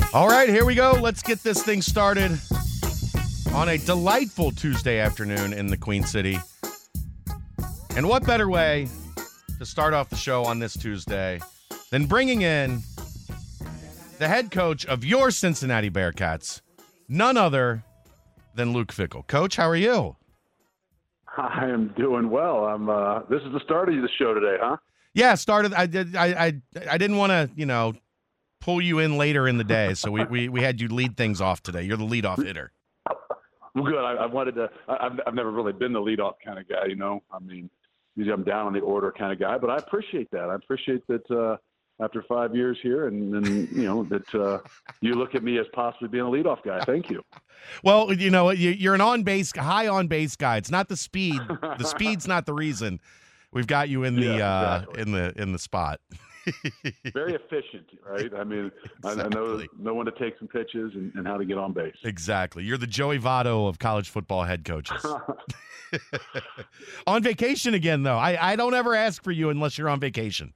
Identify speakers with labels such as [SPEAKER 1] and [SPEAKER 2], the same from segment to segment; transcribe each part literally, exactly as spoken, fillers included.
[SPEAKER 1] All right, here we go. Let's get this thing started on a delightful Tuesday afternoon in the Queen City. And what better way to start off the show on this Tuesday than bringing in the head coach of your Cincinnati Bearcats, none other than Luke Fickell. Coach, how are you?
[SPEAKER 2] I am doing well. I'm. Uh, this is the start of the show today, huh?
[SPEAKER 1] Yeah, started. I did. I. I. I didn't want to, you know, pull you in later in the day, so we, we, we had you lead things off today. You're the leadoff hitter.
[SPEAKER 2] Well, good. I, I wanted to. I, I've I've never really been the leadoff kind of guy, you know. I mean, usually I'm down on the order kind of guy, but I appreciate that. I appreciate that. Uh, after five years here, and, and you know that uh, you look at me as possibly being a leadoff guy. Thank you.
[SPEAKER 1] Well, you know, you, you're an on base, high on base guy. It's not the speed. The speed's not the reason we've got you in the
[SPEAKER 2] yeah,
[SPEAKER 1] uh,
[SPEAKER 2] exactly.
[SPEAKER 1] in the in the spot.
[SPEAKER 2] Very efficient, right? I mean, exactly. I, I know know when to take some pitches and, and how to get on base.
[SPEAKER 1] Exactly. You're the Joey Votto of college football head coaches. On vacation again, though. I, I don't ever ask for you unless you're on vacation.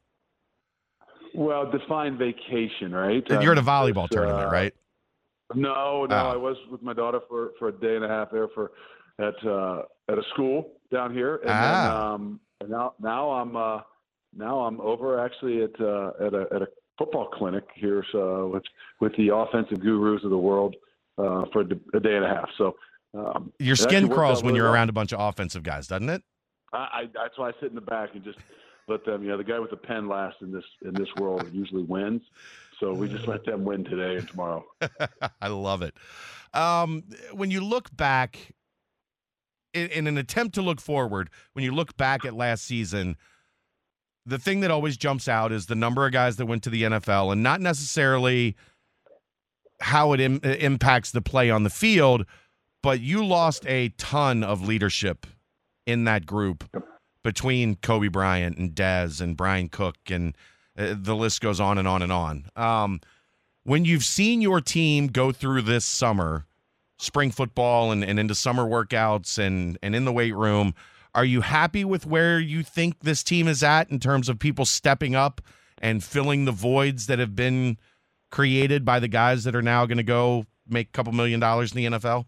[SPEAKER 2] Well, define vacation, right?
[SPEAKER 1] You're at a
[SPEAKER 2] um,
[SPEAKER 1] volleyball tournament,
[SPEAKER 2] uh,
[SPEAKER 1] right?
[SPEAKER 2] No, no.
[SPEAKER 1] Oh.
[SPEAKER 2] I was with my daughter for, for a day and a half there for at uh, at a school down here, and
[SPEAKER 1] ah.
[SPEAKER 2] then um, and now now I'm uh, now I'm over actually at uh, at a at a football clinic here so with with the offensive gurus of the world uh, for a day and a half. So um,
[SPEAKER 1] your skin crawls when you're well. around a bunch of offensive guys, doesn't it?
[SPEAKER 2] I, I that's why I sit in the back and just. Let them, you know, the guy with the pen last in this in this world usually wins. So we just let them win today and tomorrow.
[SPEAKER 1] I love it. Um, when you look back, in, in an attempt to look forward, when you look back at last season, the thing that always jumps out is the number of guys that went to the N F L, and not necessarily how it Im- impacts the play on the field, but you lost a ton of leadership in that group. Yep. Between Kobe Bryant and Dez and Brian Cook, and uh, the list goes on and on and on. Um, when you've seen your team go through this summer, spring football and, and into summer workouts and, and in the weight room, are you happy with where you think this team is at in terms of people stepping up and filling the voids that have been created by the guys that are now going to go make a couple million dollars in the N F L?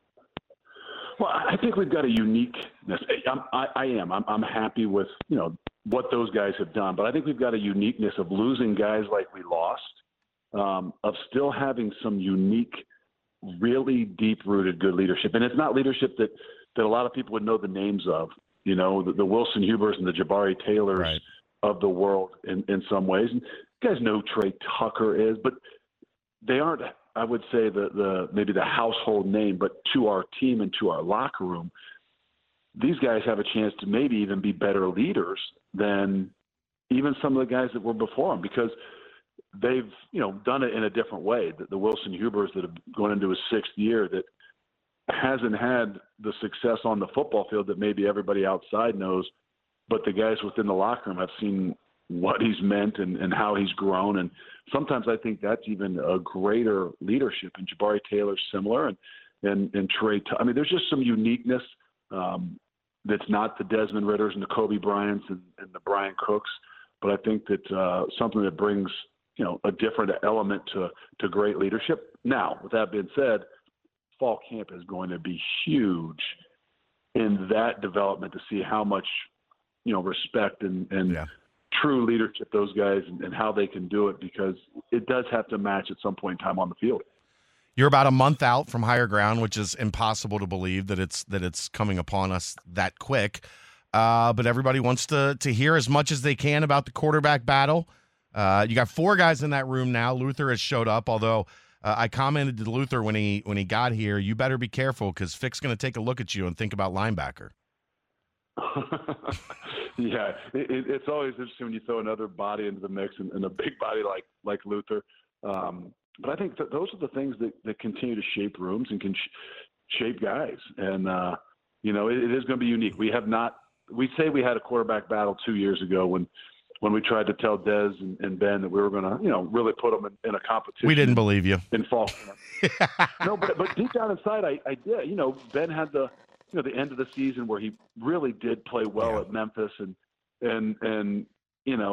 [SPEAKER 2] Well, I think we've got a uniqueness. I'm, I, I am. I'm, I'm happy with, you know, what those guys have done. But I think we've got a uniqueness of losing guys like we lost, um, of still having some unique, really deep-rooted good leadership. And it's not leadership that, that a lot of people would know the names of, you know, the, the Wilson Hubers and the Jabari Taylors
[SPEAKER 1] right.
[SPEAKER 2] of the world in, in some ways. And you guys know who Trey Tucker is, but they aren't – I would say the, the maybe the household name, but to our team and to our locker room, these guys have a chance to maybe even be better leaders than even some of the guys that were before them because they've, you know, done it in a different way. The, the Wilson Hubers that have gone into his sixth year that hasn't had the success on the football field that maybe everybody outside knows, but the guys within the locker room have seen what he's meant and, and how he's grown. And sometimes I think that's even a greater leadership. And Jabari Taylor's similar and, and, and Trey. I mean, there's just some uniqueness um, that's not the Desmond Ritters and the Kobe Bryants and, and the Brian Cooks. But I think that uh, something that brings, you know, a different element to, to great leadership. Now, with that being said, fall camp is going to be huge in that development to see how much, you know, respect and, and yeah. true leadership those guys and, and how they can do it because it does have to match at some point in time on the field.
[SPEAKER 1] You're about a month out from Higher Ground, which is impossible to believe that it's that it's coming upon us that quick. Uh, but everybody wants to to hear as much as they can about the quarterback battle. Uh, you got four guys in that room now. Luther has showed up, although uh, I commented to Luther when he when he got here, you better be careful because Fick's going to take a look at you and think about linebacker.
[SPEAKER 2] Yeah, it, it, it's always interesting when you throw another body into the mix and, and a big body like like Luther. Um, but I think that those are the things that, that continue to shape rooms and can sh- shape guys. And, uh, you know, it, it is going to be unique. We have not – we say we had a quarterback battle two years ago when when we tried to tell Dez and, and Ben that we were going to, you know, really put them in, in a competition.
[SPEAKER 1] We didn't believe you.
[SPEAKER 2] In fall camp. No, but, but deep down inside, I, I did. You know, Ben had the – you know, the end of the season where he really did play well
[SPEAKER 1] yeah.
[SPEAKER 2] at Memphis and, and, and, you know,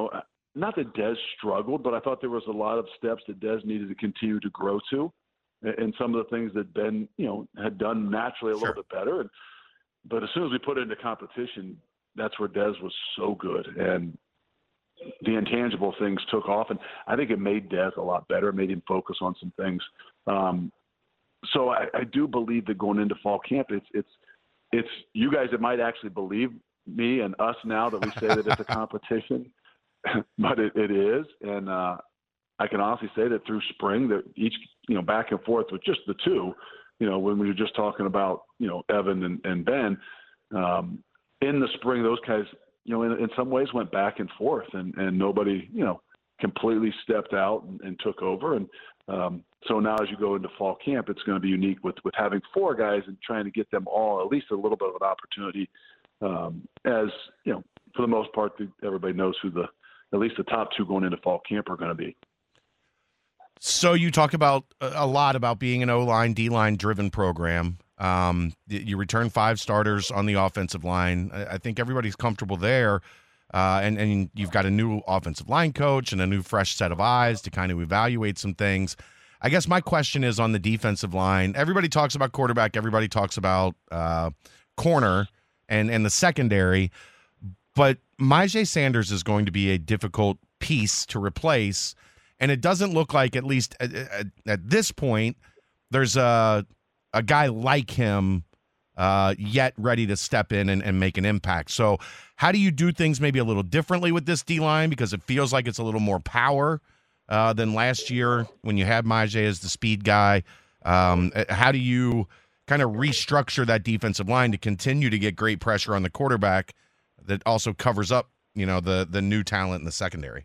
[SPEAKER 2] not that Dez struggled, but I thought there was a lot of steps that Dez needed to continue to grow to, and some of the things that Ben, you know, had done naturally a
[SPEAKER 1] Sure.
[SPEAKER 2] little bit better. And, but as soon as we put it into competition, that's where Dez was so good, and the intangible things took off. And I think it made Dez a lot better, made him focus on some things. Um, so I, I do believe that going into fall camp, it's it's it's you guys that might actually believe me and us now that we say that it's a competition. But it, it is, and uh, I can honestly say that through spring, that each, you know, back and forth with just the two, you know, when we were just talking about, you know, Evan and, and Ben, um, in the spring, those guys, you know, in, in some ways went back and forth, and, and nobody, you know, completely stepped out and, and took over. And um, so now as you go into fall camp, it's going to be unique with, with having four guys and trying to get them all at least a little bit of an opportunity. Um, as, you know, for the most part, everybody knows who the, at least the top two going into fall camp are going to be.
[SPEAKER 1] So you talk about a lot about being an O-line, D-line driven program. Um, you return five starters on the offensive line. I think everybody's comfortable there. Uh, and, and you've got a new offensive line coach and a new fresh set of eyes to kind of evaluate some things. I guess my question is on the defensive line. Everybody talks about quarterback. Everybody talks about uh, corner and, and the secondary. But Myjai Sanders is going to be a difficult piece to replace, and it doesn't look like, at least at, at, at this point, there's a a guy like him uh, yet ready to step in and, and make an impact. So how do you do things maybe a little differently with this D-line, because it feels like it's a little more power uh, than last year when you had Myjai as the speed guy? Um, how do you kind of restructure that defensive line to continue to get great pressure on the quarterback that also covers up, you know, the the new talent in the secondary?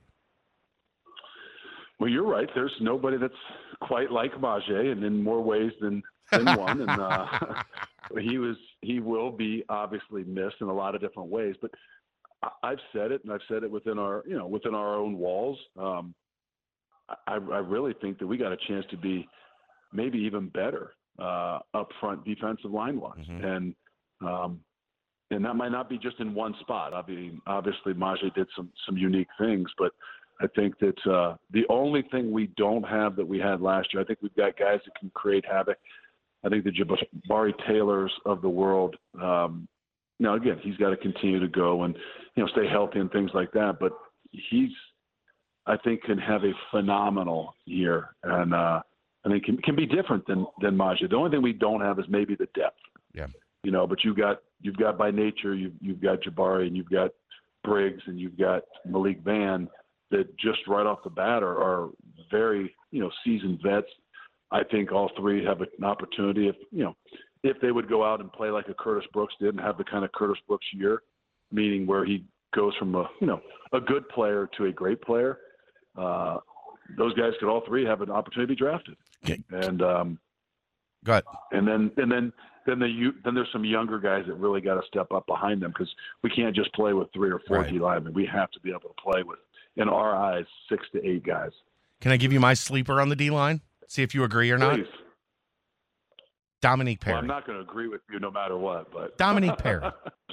[SPEAKER 2] Well, you're right. There's nobody that's quite like Myjai, and in more ways than, than one. And uh, he was he will be obviously missed in a lot of different ways. But I've said it, and I've said it within our you know within our own walls. Um, I, I really think that we got a chance to be maybe even better uh, up front defensive line wise, mm-hmm. and um, and that might not be just in one spot. I mean, obviously Myjai did some some unique things, but I think that uh, the only thing we don't have that we had last year, I think we've got guys that can create havoc. I think the Jabari Taylors of the world. Um, now, again, he's got to continue to go and you know stay healthy and things like that. But he's, I think, can have a phenomenal year, and uh, I think can can be different than than Myjai. The only thing we don't have is maybe the depth.
[SPEAKER 1] Yeah.
[SPEAKER 2] You know, but you've got you've got by nature you've you've got Jabari and you've got Briggs and you've got Malik Vann that just right off the bat are, are very you know seasoned vets. I think all three have an opportunity if you know if they would go out and play like a Curtis Brooks did and have the kind of Curtis Brooks year, meaning where he goes from a you know a good player to a great player. Uh, those guys could all three have an opportunity to be drafted.
[SPEAKER 1] Okay.
[SPEAKER 2] And um,
[SPEAKER 1] go ahead.
[SPEAKER 2] And then and then. Then the then there's some younger guys that really got to step up behind them because we can't just play with three or four
[SPEAKER 1] right.
[SPEAKER 2] D linemen. We have to be able to play with, in our eyes, six to eight guys.
[SPEAKER 1] Can I give you my sleeper on the D line? See if you agree or not.
[SPEAKER 2] Please.
[SPEAKER 1] Dominique Perry.
[SPEAKER 2] Well, I'm not going to agree with you no matter what, but
[SPEAKER 1] Dominique Perry.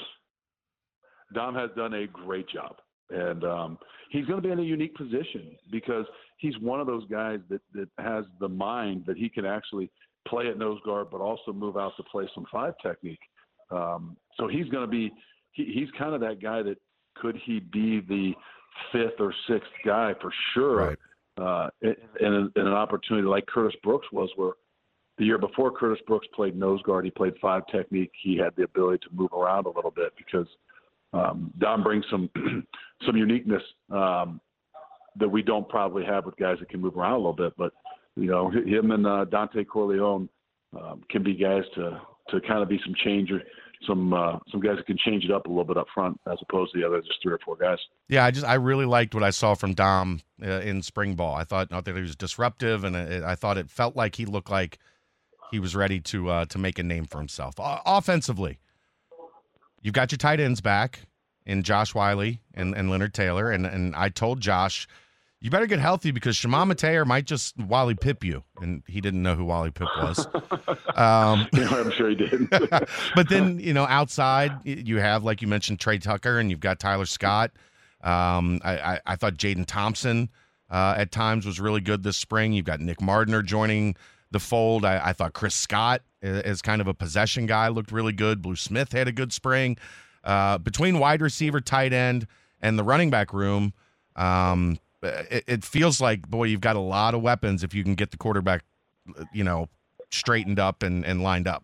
[SPEAKER 2] Dom has done a great job, and um, he's going to be in a unique position because he's one of those guys that that has the mind that he can actually play at nose guard, but also move out to play some five technique. Um, so he's going to be, he, he's kind of that guy that could he be the fifth or sixth guy for sure.
[SPEAKER 1] Right.
[SPEAKER 2] Uh, in, in, in an opportunity like Curtis Brooks was, where the year before Curtis Brooks played nose guard, he played five technique. He had the ability to move around a little bit because um, Dom brings some, some uniqueness um, that we don't probably have with guys that can move around a little bit, but you know, him and uh, Dante Corleone um, can be guys to, to kind of be some changer, some uh, some guys that can change it up a little bit up front as opposed to the other just three or four guys.
[SPEAKER 1] Yeah, I just I really liked what I saw from Dom uh, in spring ball. I thought not that he was disruptive, and it, I thought it felt like he looked like he was ready to uh, to make a name for himself. O- offensively, you've got your tight ends back in Josh Wiley and, and Leonard Taylor, and and I told Josh, you better get healthy because Shimon Mateer might just Wally Pip you. And he didn't know who Wally Pip was. Um,
[SPEAKER 2] yeah, I'm sure he did.
[SPEAKER 1] But then, you know, outside you have, like you mentioned, Trey Tucker and you've got Tyler Scott. Um, I, I, I thought Jaden Thompson uh, at times was really good this spring. You've got Nick Mardner joining the fold. I, I thought Chris Scott, as kind of a possession guy, looked really good. Blue Smith had a good spring. Uh, between wide receiver, tight end, and the running back room, um, it, it feels like, boy, you've got a lot of weapons if you can get the quarterback, you know, straightened up and, and lined up.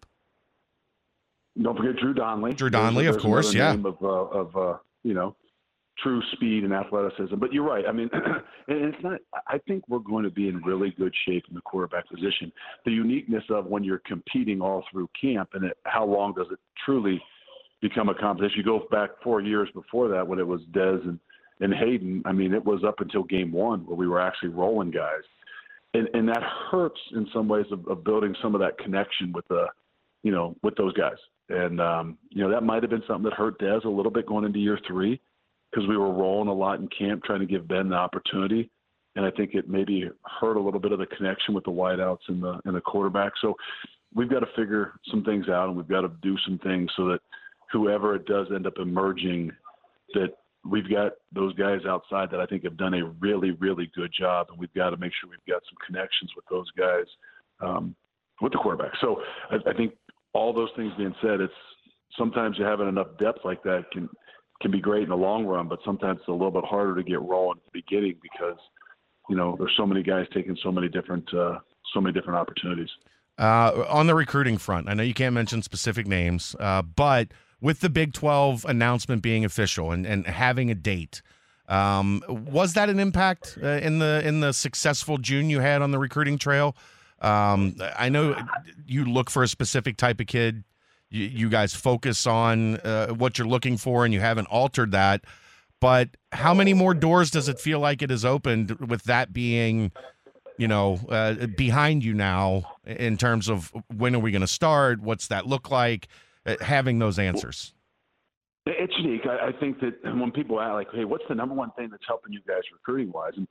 [SPEAKER 2] Don't forget Drew Donnelly.
[SPEAKER 1] Drew Donnelly,
[SPEAKER 2] there's,
[SPEAKER 1] of
[SPEAKER 2] there's
[SPEAKER 1] course, yeah.
[SPEAKER 2] Name of, uh, of uh, you know, true speed and athleticism. But you're right. I mean, and it's not. I think we're going to be in really good shape in the quarterback position. The uniqueness of when you're competing all through camp, and it, how long does it truly become a competition? You go back four years before that when it was Dez and, and Hayden. I mean, it was up until game one where we were actually rolling guys, and and that hurts in some ways of, of building some of that connection with the, you know, with those guys. And um, you know, that might have been something that hurt Dez a little bit going into year three, because we were rolling a lot in camp trying to give Ben the opportunity. And I think it maybe hurt a little bit of the connection with the wideouts and the and the quarterback. So we've got to figure some things out, and we've got to do some things so that whoever it does end up emerging, that we've got those guys outside that I think have done a really, really good job. And we've got to make sure we've got some connections with those guys, um, with the quarterback. So I, I think all those things being said, it's sometimes you having enough depth like that can – can be great in the long run, but sometimes it's a little bit harder to get rolling at the beginning because, you know, there's so many guys taking so many different, uh, so many different opportunities.
[SPEAKER 1] Uh, on the recruiting front, I know you can't mention specific names, uh, but with the Big twelve announcement being official and, and having a date, um, was that an impact uh, in the in the successful June you had on the recruiting trail? Um, I know you look for a specific type of kid. You, you guys focus on uh, what you're looking for, and you haven't altered that. But how many more doors does it feel like it has opened with that being, you know, uh, behind you now in terms of when are we going to start? What's that look like? Uh, having those answers.
[SPEAKER 2] It's unique. I, I think that when people ask, like, hey, what's the number one thing that's helping you guys recruiting-wise? And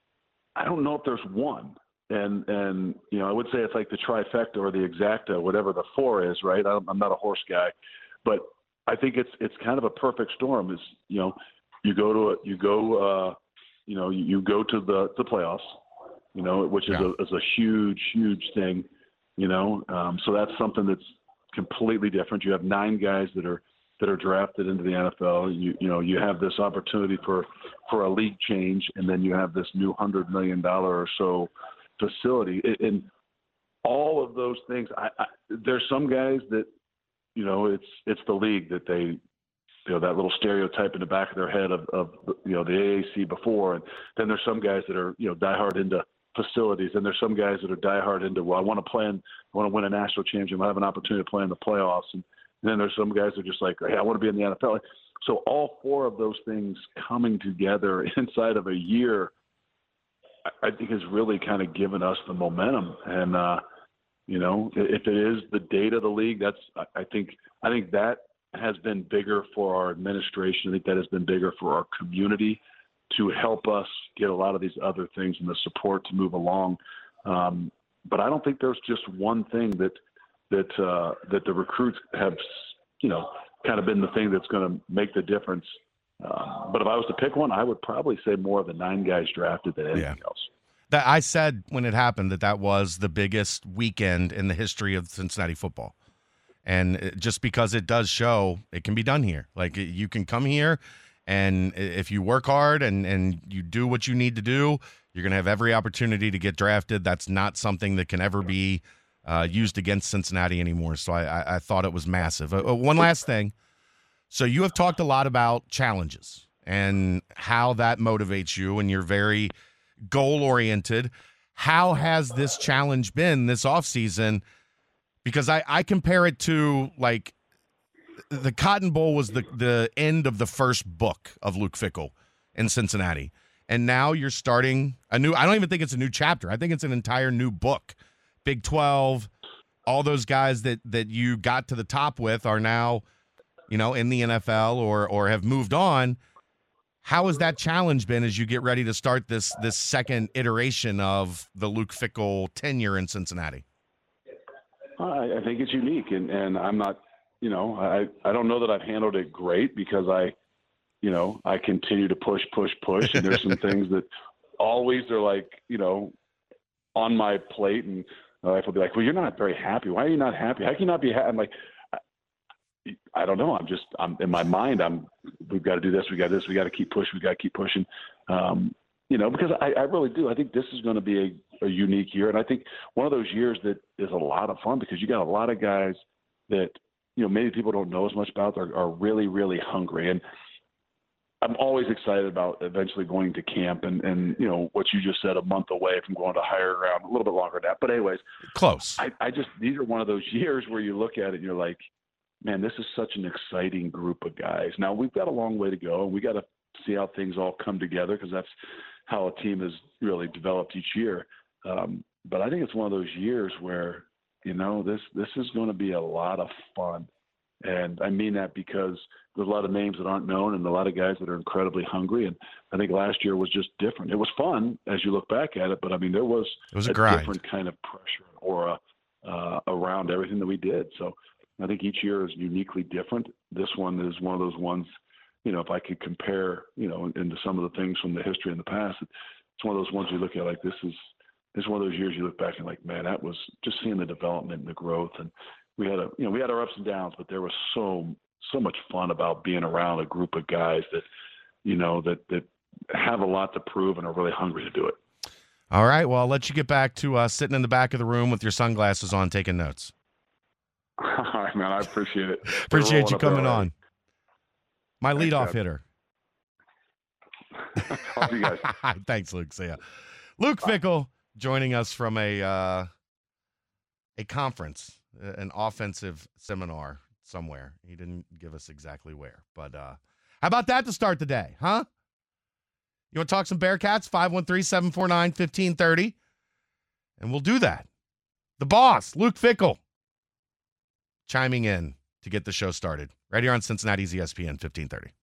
[SPEAKER 2] I don't know if there's one. And, and you know, I would say it's like the trifecta or the exacta, whatever the four is, right? I'm, I'm not a horse guy. But I think it's it's kind of a perfect storm. Is, you know, you go to a, you go, uh, you know, you, you go to the, the playoffs, you know, which is, yeah. a, is a huge, huge thing, you know. Um, so that's something that's completely different. You have nine guys that are that are drafted into the N F L. You you know, you have this opportunity for, for a league change, and then you have this new one hundred million dollars or so facility. And all of those things, I, I, there's some guys that, you know, it's it's the league that they, you know, that little stereotype in the back of their head of, of you know, the A A C before. And then there's some guys that are, you know, diehard into facilities. And there's some guys that are diehard into, well, I want to play in, I want to win a national championship. I have an opportunity to play in the playoffs. And, and then there's some guys that are just like, hey, I want to be in the N F L. So all four of those things coming together inside of a year, I think has really kind of given us the momentum. And, uh, you know, if it is the date of the league, that's, I think, I think that has been bigger for our administration. I think that has been bigger for our community to help us get a lot of these other things and the support to move along. Um, but I don't think there's just one thing that, that, uh, that the recruits have, you know, kind of been the thing that's going to make the difference. Uh, but if I was to pick one, I would probably say more of the nine guys drafted than anything yeah. else.
[SPEAKER 1] That I said when it happened that that was the biggest weekend in the history of Cincinnati football. And just because it does show it can be done here. Like, you can come here, and if you work hard and, and you do what you need to do, you're going to have every opportunity to get drafted. That's not something that can ever be uh, used against Cincinnati anymore. So I, I, I thought it was massive. Uh, one last thing. So you have talked a lot about challenges and how that motivates you, and you're very goal-oriented. How has this challenge been this offseason? Because I, I compare it to, like, the Cotton Bowl was the, the end of the first book of Luke Fickell in Cincinnati. And now you're starting a new – I don't even think it's a new chapter. I think it's an entire new book. Big twelve, all those guys that, that you got to the top with are now, you know, in the N F L or or have moved on. How has that challenge been as you get ready to start this this second iteration of the Luke Fickell tenure in Cincinnati?
[SPEAKER 2] I, I think it's unique, and, and I'm not, you know, I, I don't know that I've handled it great because I, you know, I continue to push, push, push. And there's some things that always are like, you know, on my plate. And my wife will be like, well, you're not very happy. Why are you not happy? How can you not be happy? I'm like, I, I don't know. I'm just, I'm in my mind, I'm, we've got to do this. We got this. We got to keep pushing. We got to keep pushing. Um, you know, because I, I really do. I think this is going to be a, a unique year. And I think one of those years that is a lot of fun because you got a lot of guys that, you know, maybe people don't know as much about are, are really, really hungry. And I'm always excited about eventually going to camp and, and, you know, what you just said, a month away from going to higher ground, a little bit longer than that. But anyways,
[SPEAKER 1] close.
[SPEAKER 2] I, I just, these are one of those years where you look at it and you're like, man, this is such an exciting group of guys. Now we've got a long way to go and we got to see how things all come together because that's how a team is really developed each year. Um, but I think it's one of those years where, you know, this, this is going to be a lot of fun. And I mean that because there's a lot of names that aren't known and a lot of guys that are incredibly hungry. And I think last year was just different. It was fun as you look back at it, but I mean, there was,
[SPEAKER 1] it was a,
[SPEAKER 2] a
[SPEAKER 1] grind.
[SPEAKER 2] different kind of pressure and aura uh, around everything that we did. So I think each year is uniquely different. This one is one of those ones, you know, if I could compare, you know, into some of the things from the history in the past, it's one of those ones you look at like this is, this is one of those years you look back and like, man, that was just seeing the development and the growth. And we had a, you know, we had our ups and downs, but there was so, so much fun about being around a group of guys that, you know, that, that have a lot to prove and are really hungry to do it.
[SPEAKER 1] All right. Well, I'll let you get back to uh, sitting in the back of the room with your sunglasses on, taking notes.
[SPEAKER 2] All right, man. I appreciate it.
[SPEAKER 1] Appreciate you coming on. My leadoff hitter.
[SPEAKER 2] Talk to you guys.
[SPEAKER 1] Thanks, Luke. See ya. Luke Bye. Fickell joining us from a uh, a conference, an offensive seminar somewhere. He didn't give us exactly where, but uh, how about that to start the day, huh? You want to talk some Bearcats? five one three, seven four nine, one five three zero, and we'll do that. The boss, Luke Fickell, chiming in to get the show started right here on Cincinnati's E S P N fifteen thirty.